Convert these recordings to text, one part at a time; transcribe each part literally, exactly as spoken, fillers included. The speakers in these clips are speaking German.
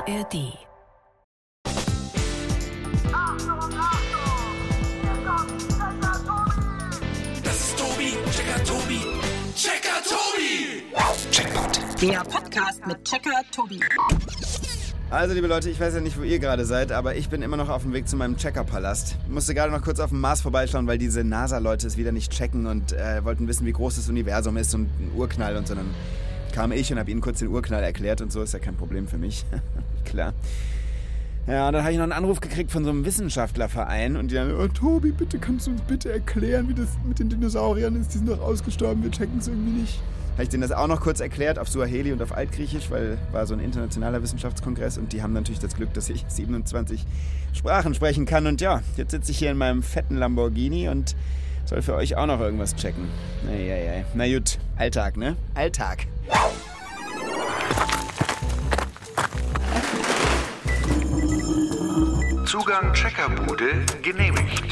A R D. Das ist Tobi, Checker Tobi, Checker Tobi! Checkpoint. Der Podcast mit Checker Tobi. Also, liebe Leute, ich weiß ja nicht, wo ihr gerade seid, aber ich bin immer noch auf dem Weg zu meinem Checker-Palast. Musste gerade noch kurz auf dem Mars vorbeischauen, weil diese NASA-Leute es wieder nicht checken und äh, wollten wissen, wie groß das Universum ist und ein Urknall und so. Dann kam ich und habe ihnen kurz den Urknall erklärt und so, ist ja kein Problem für mich. Klar. Ja, und dann habe ich noch einen Anruf gekriegt von so einem Wissenschaftlerverein und die dann, oh, Tobi, bitte, kannst du uns bitte erklären, wie das mit den Dinosauriern ist? Die sind doch ausgestorben, wir checken es irgendwie nicht. Habe ich denen das auch noch kurz erklärt auf Suaheli und auf Altgriechisch, weil war so ein internationaler Wissenschaftskongress und die haben natürlich das Glück, dass ich siebenundzwanzig Sprachen sprechen kann. Und ja, jetzt sitze ich hier in meinem fetten Lamborghini und soll für euch auch noch irgendwas checken. Eieiei. Na gut, Alltag, ne? Alltag. Zugang Checkerbude genehmigt.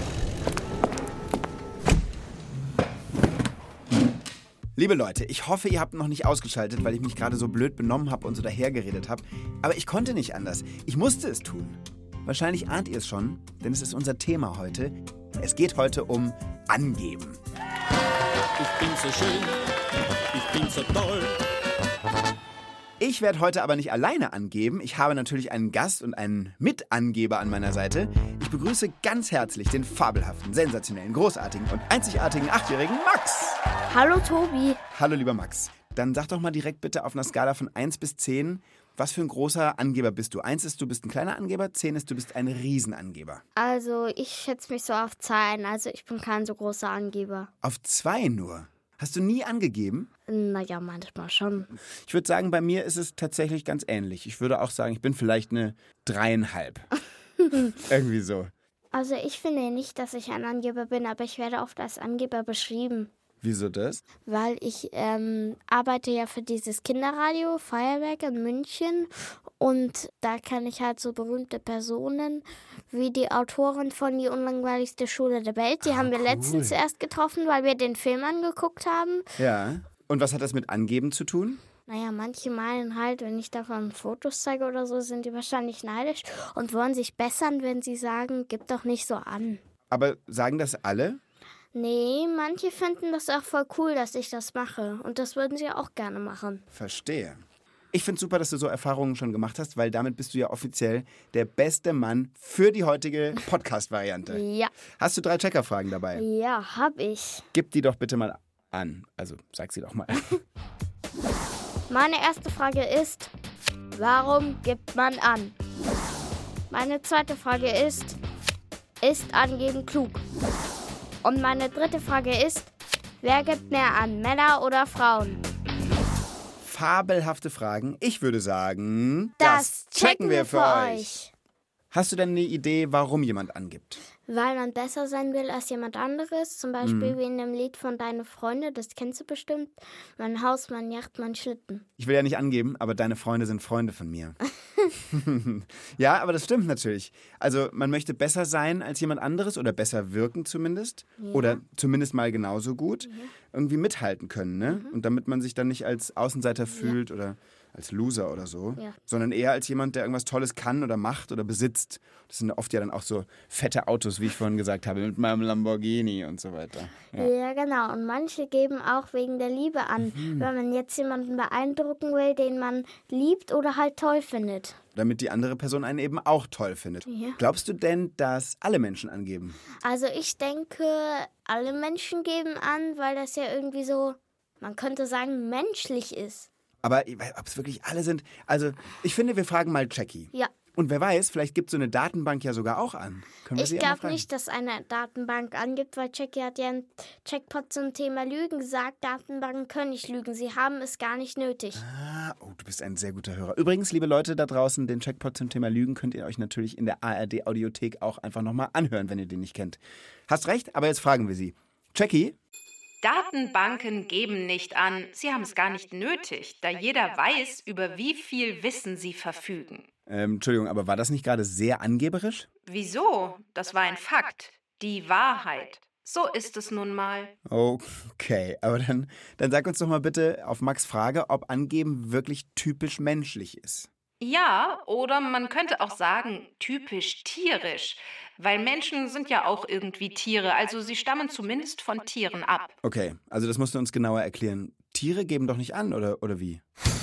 Liebe Leute, ich hoffe, ihr habt noch nicht ausgeschaltet, weil ich mich gerade so blöd benommen habe und so dahergeredet habe. Aber ich konnte nicht anders. Ich musste es tun. Wahrscheinlich ahnt ihr es schon, denn es ist unser Thema heute. Es geht heute um Angeben. Ich bin so schön, ich bin so toll. Ich werde heute aber nicht alleine angeben. Ich habe natürlich einen Gast und einen Mitangeber an meiner Seite. Ich begrüße ganz herzlich den fabelhaften, sensationellen, großartigen und einzigartigen achtjährigen Max. Hallo Tobi. Hallo lieber Max. Dann sag doch mal direkt bitte auf einer Skala von eins bis zehn, was für ein großer Angeber bist du? eins ist, du bist ein kleiner Angeber, zehn ist, du bist ein Riesenangeber. Also ich schätze mich so auf zwei ein, also ich bin kein so großer Angeber. Auf zwei nur? Hast du nie angegeben? Naja, manchmal schon. Ich würde sagen, bei mir ist es tatsächlich ganz ähnlich. Ich würde auch sagen, ich bin vielleicht eine dreieinhalb. Irgendwie so. Also ich finde nicht, dass ich ein Angeber bin, aber ich werde oft als Angeber beschrieben. Wieso das? Weil ich ähm, arbeite ja für dieses Kinderradio Feuerwerk in München und da kann ich halt so berühmte Personen wie die Autorin von Die unlangweiligste Schule der Welt. Die Ah, haben wir cool. letztens erst getroffen, weil wir den Film angeguckt haben. Ja. Und was hat das mit Angeben zu tun? Naja, manche meinen halt, wenn ich davon Fotos zeige oder so, sind die wahrscheinlich neidisch und wollen sich bessern, wenn sie sagen, gib doch nicht so an. Aber sagen das alle? Nee, manche finden das auch voll cool, dass ich das mache. Und das würden sie auch gerne machen. Verstehe. Ich finde super, dass du so Erfahrungen schon gemacht hast, weil damit bist du ja offiziell der beste Mann für die heutige Podcast-Variante. Ja. Hast du drei Checkerfragen dabei? Ja, hab ich. Gib die doch bitte mal an. Also, sag sie doch mal. Meine erste Frage ist, warum gibt man an? Meine zweite Frage ist, ist Angeben klug? Und meine dritte Frage ist, wer gibt mehr an, Männer oder Frauen? Fabelhafte Fragen. Ich würde sagen, Das checken wir für euch. Hast du denn eine Idee, warum jemand angibt? Weil man besser sein will als jemand anderes. Zum Beispiel Mhm. wie in dem Lied von Deine Freunde, das kennst du bestimmt. Mein Haus, mein Yacht, mein Schlitten. Ich will ja nicht angeben, aber deine Freunde sind Freunde von mir. Ja, aber das stimmt natürlich. Also man möchte besser sein als jemand anderes oder besser wirken zumindest. Ja. Oder zumindest mal genauso gut. Mhm. Irgendwie mithalten können, ne? Und damit man sich dann nicht als Außenseiter fühlt oder als Loser oder so, Ja. sondern eher als jemand, der irgendwas Tolles kann oder macht oder besitzt. Das sind oft ja dann auch so fette Autos, wie ich vorhin gesagt habe, mit meinem Lamborghini und so weiter. Ja. Ja. genau. Und manche geben auch wegen der Liebe an, Mhm. wenn man jetzt jemanden beeindrucken will, den man liebt oder halt toll findet. Damit die andere Person einen eben auch toll findet. Ja. Glaubst du denn, dass alle Menschen angeben? Also ich denke, alle Menschen geben an, weil das ja irgendwie so, man könnte sagen, menschlich ist. Aber ob es wirklich alle sind? Also, ich finde, wir fragen mal Jackie. Ja. Und wer weiß, vielleicht gibt so eine Datenbank ja sogar auch an. Können wir Ich sie ja mal glaube fragen? nicht, dass eine Datenbank angibt, weil Jackie hat ja im Checkpot zum Thema Lügen gesagt, Datenbanken können nicht lügen, sie haben es gar nicht nötig. Ah, oh, du bist ein sehr guter Hörer. Übrigens, liebe Leute da draußen, den Checkpot zum Thema Lügen könnt ihr euch natürlich in der A R D-Audiothek auch einfach nochmal anhören, wenn ihr den nicht kennt. Hast recht, aber jetzt fragen wir sie. Jackie? Datenbanken geben nicht an, sie haben es gar nicht nötig, da jeder weiß, über wie viel Wissen sie verfügen. Ähm, Entschuldigung, aber war das nicht gerade sehr angeberisch? Wieso? Das war ein Fakt. Die Wahrheit. So ist es nun mal. Okay, aber dann, dann sag uns doch mal bitte auf Max' Frage, ob Angeben wirklich typisch menschlich ist. Ja, oder man könnte auch sagen, typisch tierisch. Weil Menschen sind ja auch irgendwie Tiere, also sie stammen zumindest von Tieren ab. Okay, also das musst du uns genauer erklären. Tiere geben doch nicht an, oder, oder wie?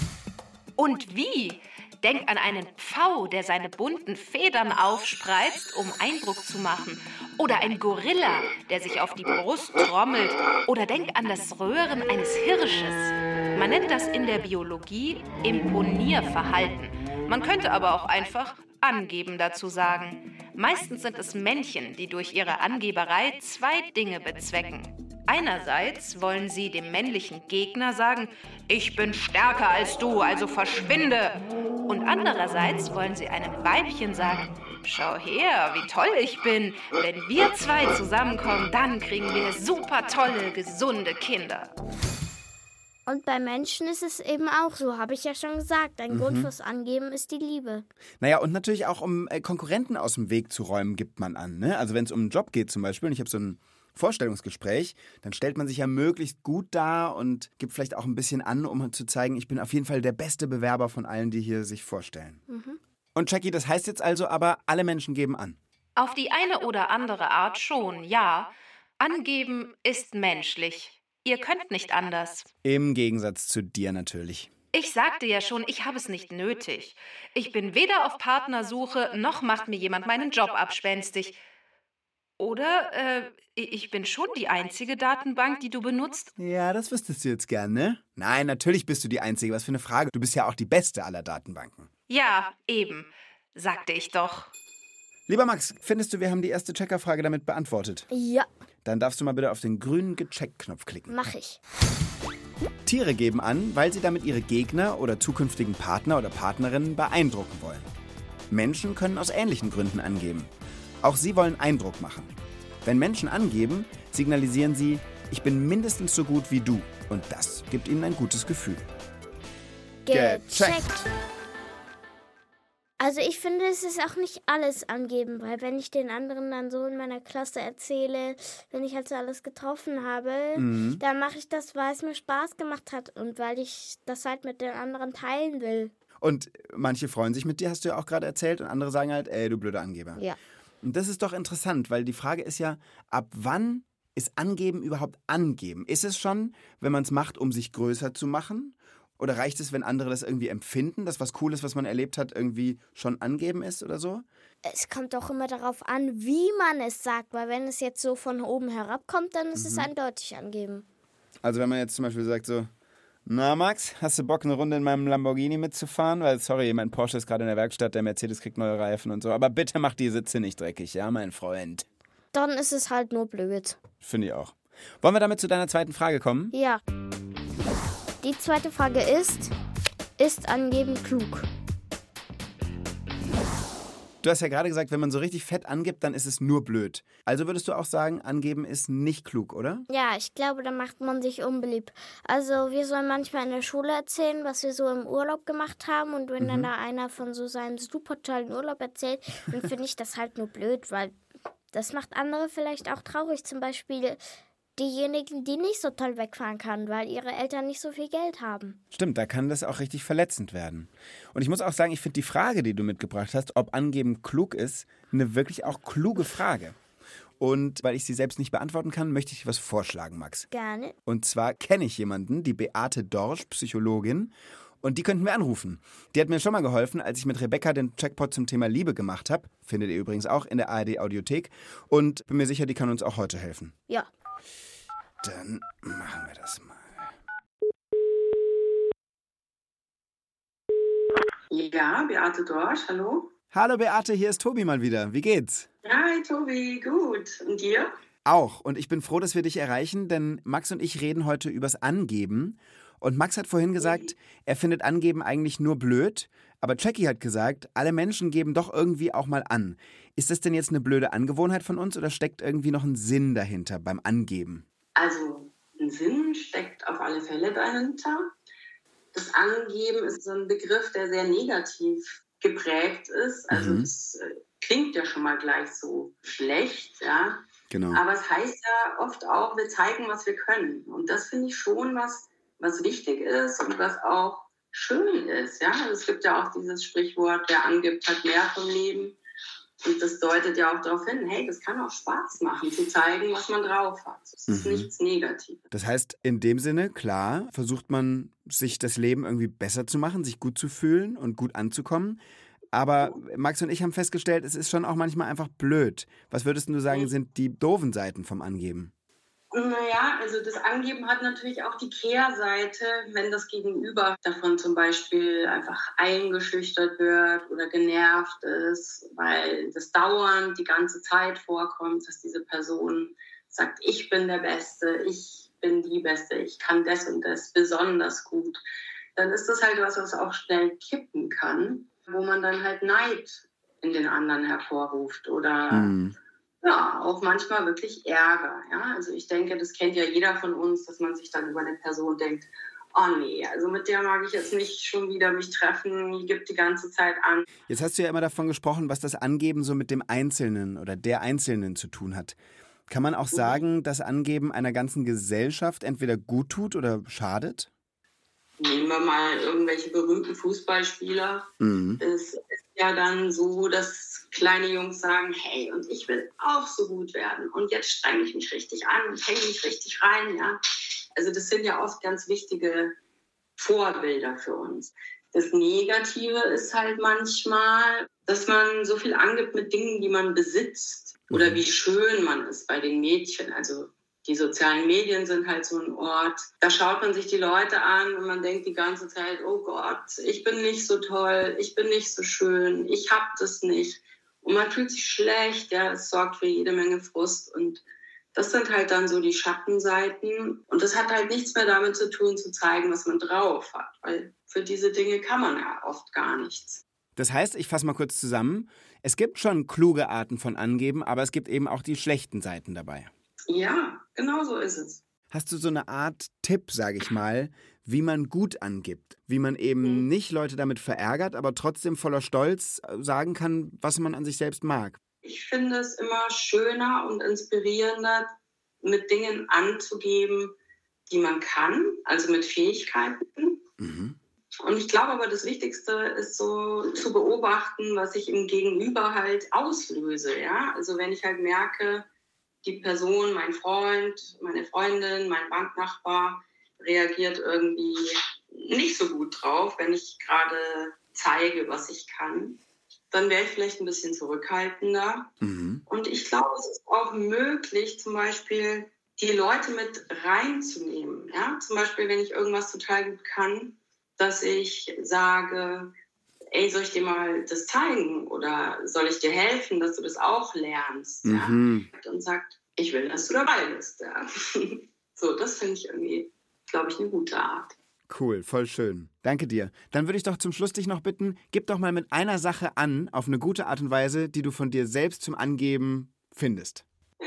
Und wie? Denk an einen Pfau, der seine bunten Federn aufspreizt, um Eindruck zu machen. Oder ein Gorilla, der sich auf die Brust trommelt. Oder denk an das Röhren eines Hirsches. Man nennt das in der Biologie Imponierverhalten. Man könnte aber auch einfach angeben dazu sagen. Meistens sind es Männchen, die durch ihre Angeberei zwei Dinge bezwecken. Einerseits wollen sie dem männlichen Gegner sagen, ich bin stärker als du, also verschwinde. Und andererseits wollen sie einem Weibchen sagen, schau her, wie toll ich bin. Wenn wir zwei zusammenkommen, dann kriegen wir super tolle, gesunde Kinder. Und bei Menschen ist es eben auch so, habe ich ja schon gesagt. Ein mhm. Grund fürs Angeben ist die Liebe. Naja, und natürlich auch, um äh, Konkurrenten aus dem Weg zu räumen, gibt man an. Ne? Also wenn es um einen Job geht zum Beispiel, und ich habe so ein Vorstellungsgespräch, dann stellt man sich ja möglichst gut dar und gibt vielleicht auch ein bisschen an, um zu zeigen, ich bin auf jeden Fall der beste Bewerber von allen, die hier sich vorstellen. Mhm. Und Jackie, das heißt jetzt also aber, alle Menschen geben an? Auf die eine oder andere Art schon, ja. Angeben ist menschlich. Ihr könnt nicht anders. Im Gegensatz zu dir natürlich. Ich sagte ja schon, ich habe es nicht nötig. Ich bin weder auf Partnersuche, noch macht mir jemand meinen Job abspenstig. Oder, äh, ich bin schon die einzige Datenbank, die du benutzt? Ja, das wüsstest du jetzt gern, ne? Nein, natürlich bist du die Einzige. Was für eine Frage. Du bist ja auch die beste aller Datenbanken. Ja, eben. Sagte ich doch. Lieber Max, findest du, wir haben die erste Checkerfrage damit beantwortet? Ja. Dann darfst du mal bitte auf den grünen Gecheckt-Knopf klicken. Mach ich. Tiere geben an, weil sie damit ihre Gegner oder zukünftigen Partner oder Partnerinnen beeindrucken wollen. Menschen können aus ähnlichen Gründen angeben. Auch sie wollen Eindruck machen. Wenn Menschen angeben, signalisieren sie, ich bin mindestens so gut wie du. Und das gibt ihnen ein gutes Gefühl. Gecheckt. Also ich finde, es ist auch nicht alles angeben, weil wenn ich den anderen dann so in meiner Klasse erzähle, wenn ich halt so alles getroffen habe, mhm. dann mache ich das, weil es mir Spaß gemacht hat und weil ich das halt mit den anderen teilen will. Und manche freuen sich mit dir, hast du ja auch gerade erzählt, und andere sagen halt, ey, du blöder Angeber. Ja. Und das ist doch interessant, weil die Frage ist ja, ab wann ist Angeben überhaupt Angeben? Ist es schon, wenn man es macht, um sich größer zu machen? Oder reicht es, wenn andere das irgendwie empfinden, dass was Cooles, was man erlebt hat, irgendwie schon angeben ist oder so? Es kommt auch immer darauf an, wie man es sagt, weil wenn es jetzt so von oben herabkommt, dann ist mhm. es eindeutig angeben. Also wenn man jetzt zum Beispiel sagt so, na Max, hast du Bock, eine Runde in meinem Lamborghini mitzufahren? Weil, sorry, mein Porsche ist gerade in der Werkstatt, der Mercedes kriegt neue Reifen und so. Aber bitte mach die Sitze nicht dreckig, ja, mein Freund? Dann ist es halt nur blöd. Finde ich auch. Wollen wir damit zu deiner zweiten Frage kommen? Ja. Die zweite Frage ist, ist Angeben klug? Du hast ja gerade gesagt, wenn man so richtig fett angibt, dann ist es nur blöd. Also würdest du auch sagen, Angeben ist nicht klug, oder? Ja, ich glaube, da macht man sich unbeliebt. Also wir sollen manchmal in der Schule erzählen, was wir so im Urlaub gemacht haben. Und wenn mhm. dann da einer von so seinem super tollen Urlaub erzählt, dann finde ich das halt nur blöd, weil das macht andere vielleicht auch traurig. Zum Beispiel diejenigen, die nicht so toll wegfahren können, weil ihre Eltern nicht so viel Geld haben. Stimmt, da kann das auch richtig verletzend werden. Und ich muss auch sagen, ich finde die Frage, die du mitgebracht hast, ob Angeben klug ist, eine wirklich auch kluge Frage. Und weil ich sie selbst nicht beantworten kann, möchte ich was vorschlagen, Max. Gerne. Und zwar kenne ich jemanden, die Beate Dorsch, Psychologin, und die könnten wir anrufen. Die hat mir schon mal geholfen, als ich mit Rebecca den Checkpot zum Thema Liebe gemacht habe. Findet ihr übrigens auch in der A R D-Audiothek. Und bin mir sicher, die kann uns auch heute helfen. Ja. Dann machen wir das mal. Ja, Beate Dorsch, hallo. Hallo Beate, hier ist Tobi mal wieder. Wie geht's? Hi Tobi, gut. Und dir? Auch. Und ich bin froh, dass wir dich erreichen, denn Max und ich reden heute übers Angeben. Und Max hat vorhin gesagt, er findet Angeben eigentlich nur blöd. Aber Jackie hat gesagt, alle Menschen geben doch irgendwie auch mal an. Ist das denn jetzt eine blöde Angewohnheit von uns oder steckt irgendwie noch ein Sinn dahinter beim Angeben? Also ein Sinn steckt auf alle Fälle dahinter. Das Angeben ist so ein Begriff, der sehr negativ geprägt ist. Also mhm. das äh, klingt ja schon mal gleich so schlecht, ja. Genau. Aber es heißt ja oft auch, wir zeigen, was wir können. Und das finde ich schon was, was wichtig ist und was auch schön ist. Ja? Es gibt ja auch dieses Sprichwort, wer angibt, hat mehr vom Leben. Und das deutet ja auch darauf hin, hey, das kann auch Spaß machen, zu zeigen, was man drauf hat. Das ist mhm. nichts Negatives. Das heißt, in dem Sinne, klar, versucht man, sich das Leben irgendwie besser zu machen, sich gut zu fühlen und gut anzukommen. Aber Max und ich haben festgestellt, es ist schon auch manchmal einfach blöd. Was würdest du sagen, sind die doofen Seiten vom Angeben? Naja, also das Angeben hat natürlich auch die Kehrseite, wenn das Gegenüber davon zum Beispiel einfach eingeschüchtert wird oder genervt ist, weil das dauernd die ganze Zeit vorkommt, dass diese Person sagt, ich bin der Beste, ich bin die Beste, ich kann das und das besonders gut. Dann ist das halt was, was auch schnell kippen kann, wo man dann halt Neid in den anderen hervorruft oder... Mhm. Ja, auch manchmal wirklich Ärger. Ja? Also ich denke, das kennt ja jeder von uns, dass man sich dann über eine Person denkt, oh nee, also mit der mag ich jetzt nicht schon wieder mich treffen, die gibt die ganze Zeit an. Jetzt hast du ja immer davon gesprochen, was das Angeben so mit dem Einzelnen oder der Einzelnen zu tun hat. Kann man auch sagen, dass Angeben einer ganzen Gesellschaft entweder gut tut oder schadet? Nehmen wir mal irgendwelche berühmten Fußballspieler. Mhm. Es ist ja dann so, dass kleine Jungs sagen, hey, und ich will auch so gut werden. Und jetzt strenge ich mich richtig an und hänge mich richtig rein. Ja? Also das sind ja oft ganz wichtige Vorbilder für uns. Das Negative ist halt manchmal, dass man so viel angibt mit Dingen, die man besitzt. Oder wie schön man ist bei den Mädchen. Also die sozialen Medien sind halt so ein Ort, da schaut man sich die Leute an und man denkt die ganze Zeit, oh Gott, ich bin nicht so toll, ich bin nicht so schön, ich hab das nicht. Und man fühlt sich schlecht, ja, es sorgt für jede Menge Frust. Und das sind halt dann so die Schattenseiten. Und das hat halt nichts mehr damit zu tun, zu zeigen, was man drauf hat. Weil für diese Dinge kann man ja oft gar nichts. Das heißt, ich fasse mal kurz zusammen, es gibt schon kluge Arten von Angeben, aber es gibt eben auch die schlechten Seiten dabei. Ja, genau so ist es. Hast du so eine Art Tipp, sage ich mal, wie man gut angibt? Wie man eben mhm. nicht Leute damit verärgert, aber trotzdem voller Stolz sagen kann, was man an sich selbst mag? Ich finde es immer schöner und inspirierender, mit Dingen anzugeben, die man kann, also mit Fähigkeiten. Mhm. Und ich glaube aber, das Wichtigste ist so zu beobachten, was ich im Gegenüber halt auslöse. Ja? Also wenn ich halt merke, die Person, mein Freund, meine Freundin, mein Banknachbar reagiert irgendwie nicht so gut drauf, wenn ich gerade zeige, was ich kann, dann wäre ich vielleicht ein bisschen zurückhaltender. Mhm. Und ich glaube, es ist auch möglich, zum Beispiel die Leute mit reinzunehmen. Ja? Zum Beispiel, wenn ich irgendwas total gut kann, dass ich sage, ey, soll ich dir mal das zeigen oder soll ich dir helfen, dass du das auch lernst? Mhm. Ja? Und sagt, ich will, dass du dabei bist. Ja? So, das finde ich irgendwie, glaube ich, eine gute Art. Cool, voll schön. Danke dir. Dann würde ich doch zum Schluss dich noch bitten, gib doch mal mit einer Sache an, auf eine gute Art und Weise, die du von dir selbst zum Angeben findest.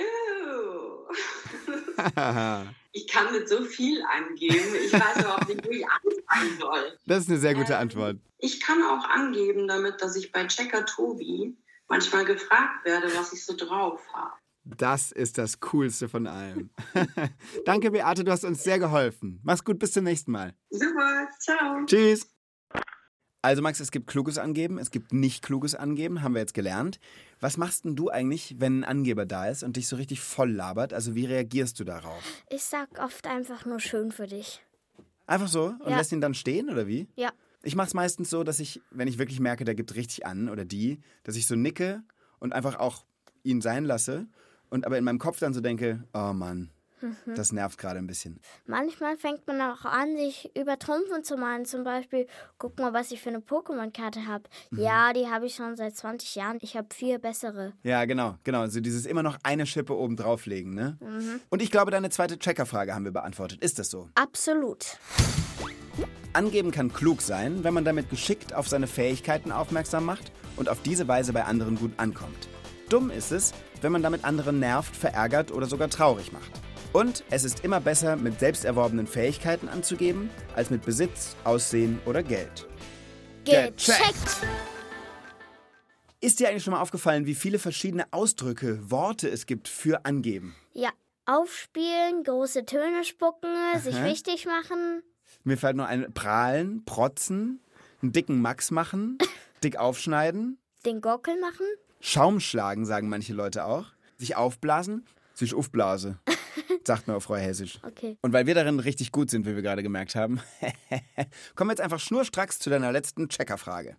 Ich kann mit so viel angeben. Ich weiß überhaupt nicht, wo ich anfangen soll. Das ist eine sehr gute ähm, Antwort. Ich kann auch angeben damit, dass ich bei Checker Tobi manchmal gefragt werde, was ich so drauf habe. Das ist das Coolste von allem. Danke, Beate, du hast uns sehr geholfen. Mach's gut, bis zum nächsten Mal. Super, ciao. Tschüss. Also Max, es gibt kluges Angeben, es gibt nicht kluges Angeben, haben wir jetzt gelernt. Was machst denn du eigentlich, wenn ein Angeber da ist und dich so richtig voll labert? Also wie reagierst du darauf? Ich sag oft einfach nur schön für dich. Einfach so? Und ja. lässt ihn dann stehen, oder wie? Ja. Ich mach's meistens so, dass ich, wenn ich wirklich merke, der gibt richtig an oder die, dass ich so nicke und einfach auch ihn sein lasse und aber in meinem Kopf dann so denke, oh Mann, mhm. das nervt gerade ein bisschen. Manchmal fängt man auch an, sich übertrumpfen zu malen. Zum Beispiel, guck mal, was ich für eine Pokémon-Karte habe. Mhm. Ja, die habe ich schon seit zwanzig Jahren. Ich habe vier bessere. Ja, genau, genau. Also dieses immer noch eine Schippe oben drauflegen, ne? Mhm. Und ich glaube, deine zweite Checker-Frage haben wir beantwortet. Ist das so? Absolut. Angeben kann klug sein, wenn man damit geschickt auf seine Fähigkeiten aufmerksam macht und auf diese Weise bei anderen gut ankommt. Dumm ist es, wenn man damit anderen nervt, verärgert oder sogar traurig macht. Und es ist immer besser, mit selbst erworbenen Fähigkeiten anzugeben, als mit Besitz, Aussehen oder Geld. Gecheckt! Ist dir eigentlich schon mal aufgefallen, wie viele verschiedene Ausdrücke, Worte es gibt für Angeben? Ja, aufspielen, große Töne spucken, Aha. sich wichtig machen. Mir fällt nur ein Prahlen, Protzen, einen dicken Max machen, dick aufschneiden. Den Gockel machen? Schaum schlagen, sagen manche Leute auch. Sich aufblasen, sich aufblase, sagt man auf Freuhessisch. Okay. Und weil wir darin richtig gut sind, wie wir gerade gemerkt haben, kommen wir jetzt einfach schnurstracks zu deiner letzten Checkerfrage.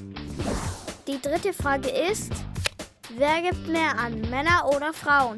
Die dritte Frage ist, wer gibt mehr an, Männer oder Frauen?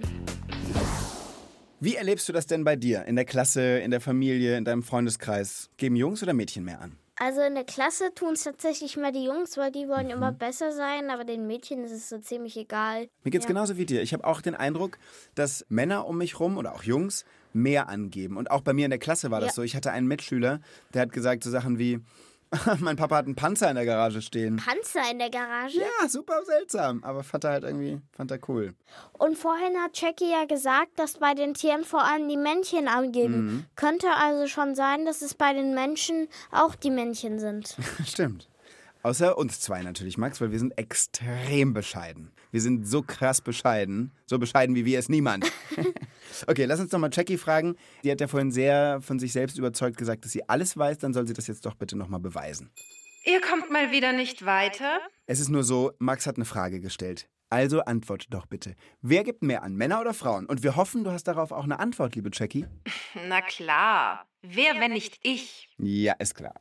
Wie erlebst du das denn bei dir? In der Klasse, in der Familie, in deinem Freundeskreis? Geben Jungs oder Mädchen mehr an? Also in der Klasse tun es tatsächlich mehr die Jungs, weil die wollen mhm. immer besser sein, aber den Mädchen ist es so ziemlich egal. Mir geht's ja. genauso wie dir. Ich habe auch den Eindruck, dass Männer um mich rum oder auch Jungs mehr angeben. Und auch bei mir in der Klasse war das ja. so. Ich hatte einen Mitschüler, der hat gesagt so Sachen wie, mein Papa hat einen Panzer in der Garage stehen. Panzer in der Garage? Ja, super seltsam, aber fand er halt irgendwie, fand er cool. Und vorhin hat Jackie ja gesagt, dass bei den Tieren vor allem die Männchen angeben. Mhm. Könnte also schon sein, dass es bei den Menschen auch die Männchen sind. Stimmt. Außer uns zwei natürlich, Max, weil wir sind extrem bescheiden. Wir sind so krass bescheiden, so bescheiden wie wir es niemand. Okay, lass uns doch mal Jackie fragen. Die hat ja vorhin sehr von sich selbst überzeugt gesagt, dass sie alles weiß. Dann soll sie das jetzt doch bitte nochmal beweisen. Ihr kommt mal wieder nicht weiter? Es ist nur so, Max hat eine Frage gestellt. Also antworte doch bitte. Wer gibt mehr an, Männer oder Frauen? Und wir hoffen, du hast darauf auch eine Antwort, liebe Jackie. Na klar. Wer, wenn nicht ich? Ja, ist klar.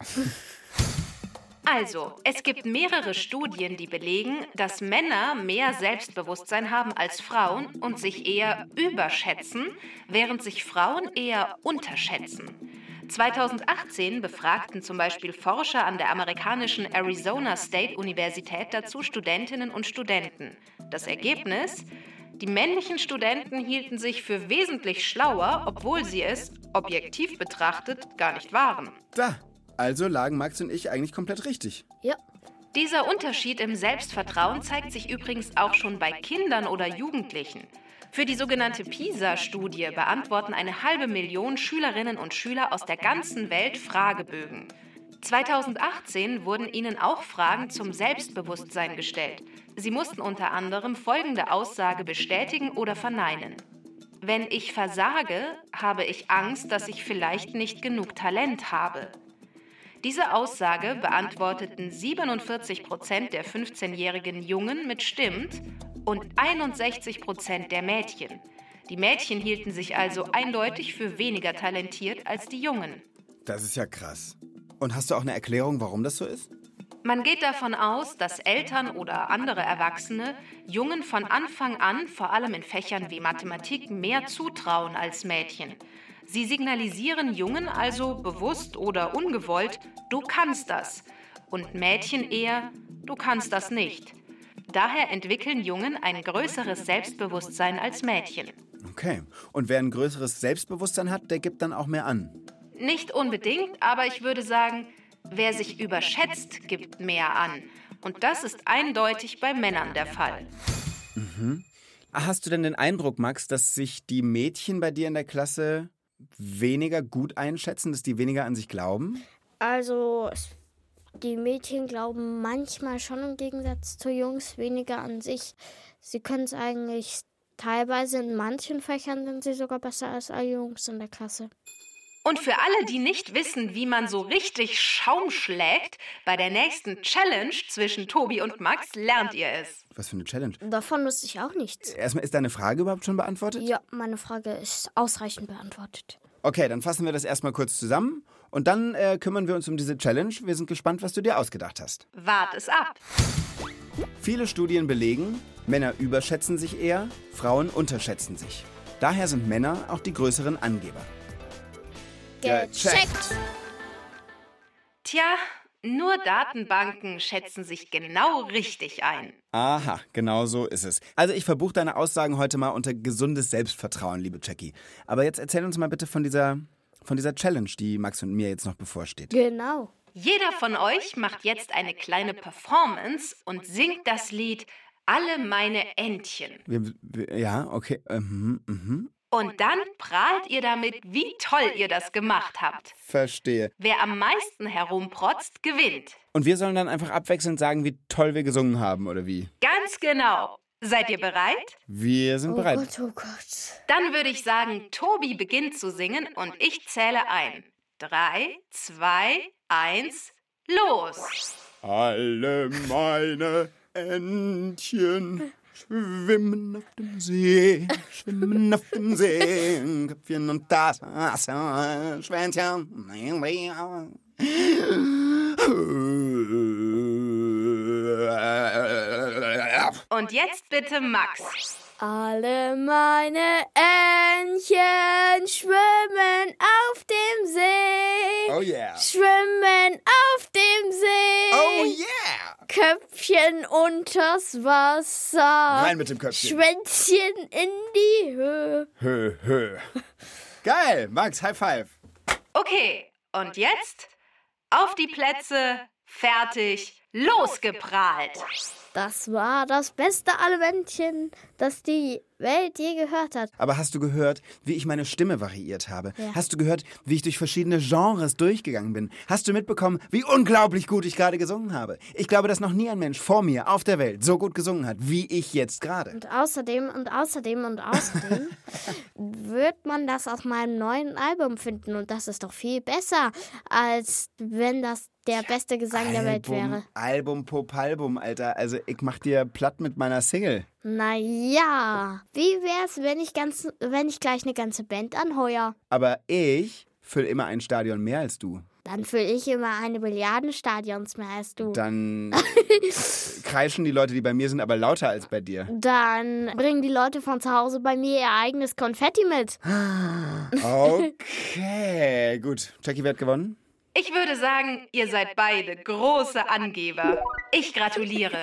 Also, es gibt mehrere Studien, die belegen, dass Männer mehr Selbstbewusstsein haben als Frauen und sich eher überschätzen, während sich Frauen eher unterschätzen. zweitausendachtzehn befragten zum Beispiel Forscher an der amerikanischen Arizona State Universität dazu Studentinnen und Studenten. Das Ergebnis? Die männlichen Studenten hielten sich für wesentlich schlauer, obwohl sie es, objektiv betrachtet, gar nicht waren. Da. Also lagen Max und ich eigentlich komplett richtig. Ja. Dieser Unterschied im Selbstvertrauen zeigt sich übrigens auch schon bei Kindern oder Jugendlichen. Für die sogenannte PISA-Studie beantworten eine halbe Million Schülerinnen und Schüler aus der ganzen Welt Fragebögen. zweitausendachtzehn wurden ihnen auch Fragen zum Selbstbewusstsein gestellt. Sie mussten unter anderem folgende Aussage bestätigen oder verneinen. Wenn ich versage, habe ich Angst, dass ich vielleicht nicht genug Talent habe. Diese Aussage beantworteten siebenundvierzig Prozent der fünfzehnjährigen Jungen mit Stimmt und einundsechzig Prozent der Mädchen. Die Mädchen hielten sich also eindeutig für weniger talentiert als die Jungen. Das ist ja krass. Und hast du auch eine Erklärung, warum das so ist? Man geht davon aus, dass Eltern oder andere Erwachsene Jungen von Anfang an, vor allem in Fächern wie Mathematik, mehr zutrauen als Mädchen. Sie signalisieren Jungen also bewusst oder ungewollt, du kannst das. Und Mädchen eher, du kannst das nicht. Daher entwickeln Jungen ein größeres Selbstbewusstsein als Mädchen. Okay. Und wer ein größeres Selbstbewusstsein hat, der gibt dann auch mehr an? Nicht unbedingt, aber ich würde sagen, wer sich überschätzt, gibt mehr an. Und das ist eindeutig bei Männern der Fall. Mhm. Hast du denn den Eindruck, Max, dass sich die Mädchen bei dir in der Klasse weniger gut einschätzen, dass die weniger an sich glauben? Also, die Mädchen glauben manchmal schon im Gegensatz zu Jungs weniger an sich. Sie können es eigentlich teilweise, in manchen Fächern sind sie sogar besser als alle Jungs in der Klasse. Und für alle, die nicht wissen, wie man so richtig Schaum schlägt, bei der nächsten Challenge zwischen Tobi und Max lernt ihr es. Was für eine Challenge? Davon wusste ich auch nichts. Erstmal, ist deine Frage überhaupt schon beantwortet? Ja, meine Frage ist ausreichend beantwortet. Okay, dann fassen wir das erstmal kurz zusammen und dann äh, kümmern wir uns um diese Challenge. Wir sind gespannt, was du dir ausgedacht hast. Wart es ab. Viele Studien belegen, Männer überschätzen sich eher, Frauen unterschätzen sich. Daher sind Männer auch die größeren Angeber. Gecheckt! Tja, nur Datenbanken schätzen sich genau richtig ein. Aha, genau so ist es. Also ich verbuche deine Aussagen heute mal unter gesundes Selbstvertrauen, liebe Jackie. Aber jetzt erzähl uns mal bitte von dieser, von dieser Challenge, die Max und mir jetzt noch bevorsteht. Genau. Jeder von euch macht jetzt eine kleine Performance und singt das Lied Alle meine Entchen. Wir, wir, ja, okay. Mhm, mhm. Und dann prahlt ihr damit, wie toll ihr das gemacht habt. Verstehe. Wer am meisten herumprotzt, gewinnt. Und wir sollen dann einfach abwechselnd sagen, wie toll wir gesungen haben, oder wie? Ganz genau. Seid ihr bereit? Wir sind Oh bereit. Gott, oh Gott. Dann würde ich sagen, Tobi beginnt zu singen und ich zähle ein. drei, zwei, eins, los! Alle meine Entchen schwimmen auf dem See, schwimmen auf dem See, Köpfchen und das Schwänzchen. Und jetzt bitte Max. Alle meine Entchen schwimmen auf dem See. Oh yeah. Schwimmen auf dem See. Oh yeah. Köpfchen unters Wasser. Rein mit dem Köpfchen. Schwänzchen in die Höhe. Hö, hö. Geil, Max, High Five. Okay, und jetzt auf die Plätze, fertig, losgeprahlt. Das war das beste Adventchen, das die Welt je gehört hat. Aber hast du gehört, wie ich meine Stimme variiert habe? Ja. Hast du gehört, wie ich durch verschiedene Genres durchgegangen bin? Hast du mitbekommen, wie unglaublich gut ich gerade gesungen habe? Ich glaube, dass noch nie ein Mensch vor mir auf der Welt so gut gesungen hat, wie ich jetzt gerade. Und außerdem und außerdem und außerdem wird man das auf meinem neuen Album finden. Und das ist doch viel besser, als wenn das der beste Gesang der Welt wäre. Album, Popalbum, Alter. Also ich mach dir platt mit meiner Single. Naja, wie wär's, wenn ich, ganz, wenn ich gleich eine ganze Band anheuer? Aber ich füll immer ein Stadion mehr als du. Dann fülle ich immer eine Milliarde Stadions mehr als du. Dann kreischen die Leute, die bei mir sind, aber lauter als bei dir. Dann bringen die Leute von zu Hause bei mir ihr eigenes Konfetti mit. Okay, gut. Jackie, wer hat gewonnen? Ich würde sagen, ihr seid beide große Angeber. Ich gratuliere.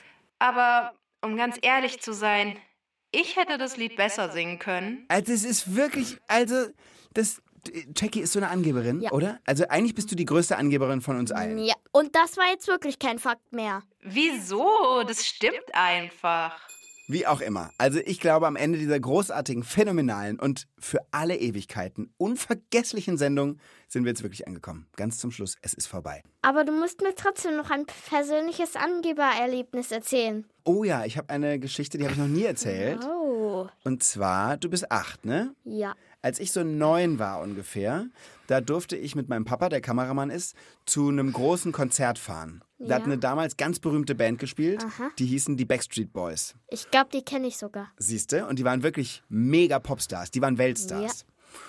Aber um ganz ehrlich zu sein, ich hätte das Lied besser singen können. Also es ist wirklich, also das, Jackie ist so eine Angeberin, Ja. oder? Also eigentlich bist du die größte Angeberin von uns allen. Ja, und das war jetzt wirklich kein Fakt mehr. Wieso? Das stimmt einfach. Wie auch immer. Also ich glaube, am Ende dieser großartigen, phänomenalen und für alle Ewigkeiten unvergesslichen Sendung sind wir jetzt wirklich angekommen. Ganz zum Schluss, es ist vorbei. Aber du musst mir trotzdem noch ein persönliches Angebererlebnis erzählen. Oh ja, ich habe eine Geschichte, die habe ich noch nie erzählt. Oh. Und zwar, du bist acht, ne? Ja. Als ich so neun war ungefähr, da durfte ich mit meinem Papa, der Kameramann ist, zu einem großen Konzert fahren. Da Ja. hat eine damals ganz berühmte Band gespielt, Aha. die hießen die Backstreet Boys. Ich glaube, die kenne ich sogar. Siehste? Und die waren wirklich mega Popstars, die waren Weltstars.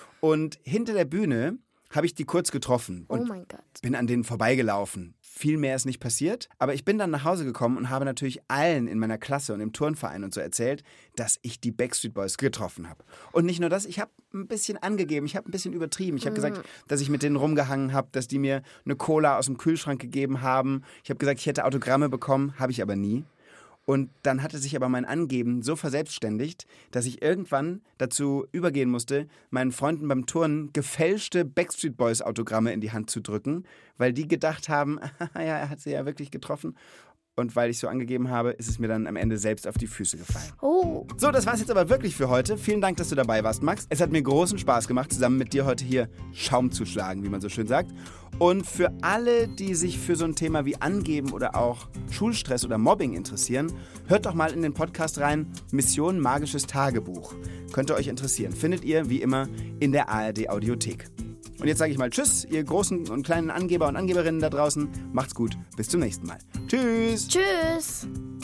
Und hinter der Bühne habe ich die kurz getroffen Oh und mein Gott. bin an denen vorbeigelaufen. Viel mehr ist nicht passiert, aber ich bin dann nach Hause gekommen und habe natürlich allen in meiner Klasse und im Turnverein und so erzählt, dass ich die Backstreet Boys getroffen habe. Und nicht nur das, ich habe ein bisschen angegeben, ich habe ein bisschen übertrieben. Ich habe gesagt, dass ich mit denen rumgehangen habe, dass die mir eine Cola aus dem Kühlschrank gegeben haben. Ich habe gesagt, ich hätte Autogramme bekommen, habe ich aber nie. Und dann hatte sich aber mein Angeben so verselbstständigt, dass ich irgendwann dazu übergehen musste, meinen Freunden beim Turnen gefälschte Backstreet Boys Autogramme in die Hand zu drücken, weil die gedacht haben, ja, er hat sie ja wirklich getroffen. Und weil ich so angegeben habe, ist es mir dann am Ende selbst auf die Füße gefallen. Oh. So, das war's jetzt aber wirklich für heute. Vielen Dank, dass du dabei warst, Max. Es hat mir großen Spaß gemacht, zusammen mit dir heute hier Schaum zu schlagen, wie man so schön sagt. Und für alle, die sich für so ein Thema wie Angeben oder auch Schulstress oder Mobbing interessieren, hört doch mal in den Podcast rein, Mission Magisches Tagebuch. Könnte euch interessieren. Findet ihr, wie immer, in der A R D Audiothek. Und jetzt sage ich mal Tschüss, ihr großen und kleinen Angeber und Angeberinnen da draußen. Macht's gut, bis zum nächsten Mal. Tschüss. Tschüss.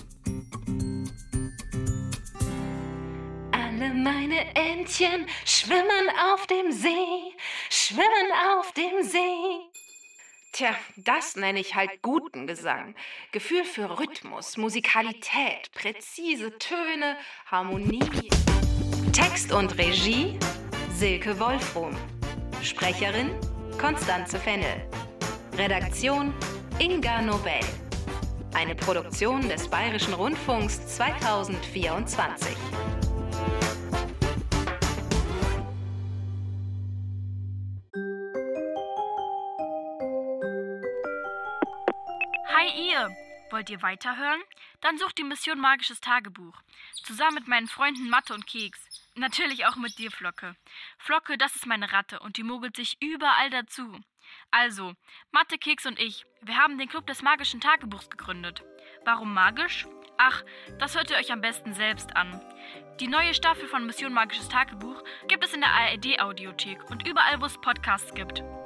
Alle meine Entchen schwimmen auf dem See, schwimmen auf dem See. Tja, das nenne ich halt guten Gesang. Gefühl für Rhythmus, Musikalität, präzise Töne, Harmonie. Text und Regie Silke Wolfrum. Sprecherin Konstanze Fennel. Redaktion Inga Nobel. Eine Produktion des Bayerischen Rundfunks zweitausendvierundzwanzig. Hi ihr! Wollt ihr weiterhören? Dann sucht die Mission Magisches Tagebuch. Zusammen mit meinen Freunden Mathe und Keks. Natürlich auch mit dir, Flocke. Flocke, das ist meine Ratte und die mogelt sich überall dazu. Also, Mathe, Keks und ich, wir haben den Club des Magischen Tagebuchs gegründet. Warum magisch? Ach, das hört ihr euch am besten selbst an. Die neue Staffel von Mission Magisches Tagebuch gibt es in der A R D Audiothek und überall, wo es Podcasts gibt.